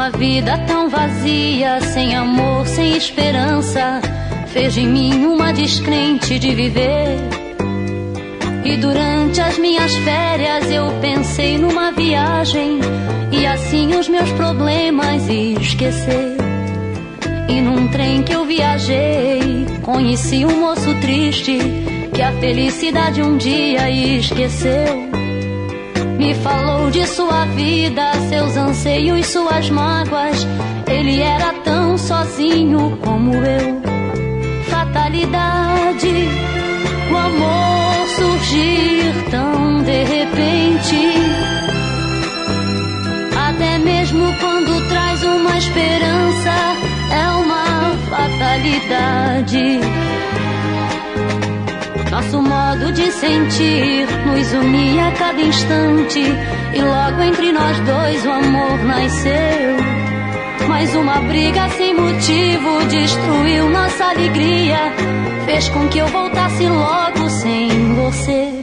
Uma vida tão vazia, sem amor, sem esperança, fez de mim uma descrente de viver. E durante as minhas férias eu pensei numa viagem e assim os meus problemas esquecer. E num trem que eu viajei, conheci um moço triste que a felicidade um dia esqueceu. Me falou de sua vida, seus anseios, suas mágoas. Ele era tão sozinho como eu. Fatalidade, o amor surgir tão de repente. Até mesmo quando traz uma esperança, é uma fatalidade. Nosso modo de sentir nos unia a cada instante, e logo entre nós dois o amor nasceu. Mas uma briga sem motivo destruiu nossa alegria, fez com que eu voltasse logo sem você.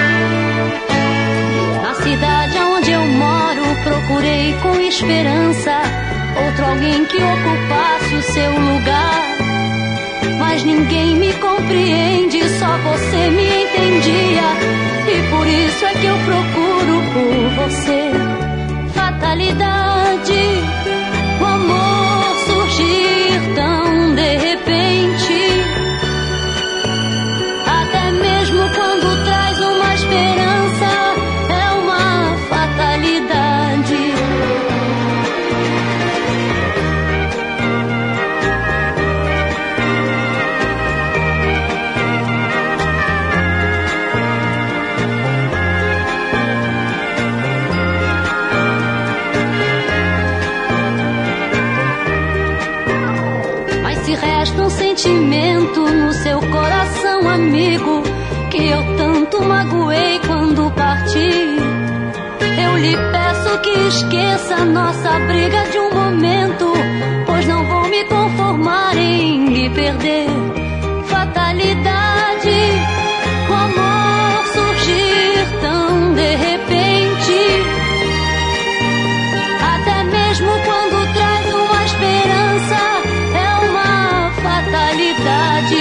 Na cidade onde eu moro procurei com esperança outro alguém que ocupasse o seu lugar. Mas ninguém me compreende, só você me entendia, e por isso é que eu procuro por você. Fatalidade, o amor surgir tão de repente. Até mesmo quando traz uma esperança, é uma fatalidade. Resta um sentimento no seu coração, amigo, que eu tanto magoei quando parti. Eu lhe peço que esqueça nossa briga de um momento, pois não vou me conformar em lhe perder. Fatalidade, o amor surgir tão de repente. Até mesmo quando traz uma esperança, fatalidade.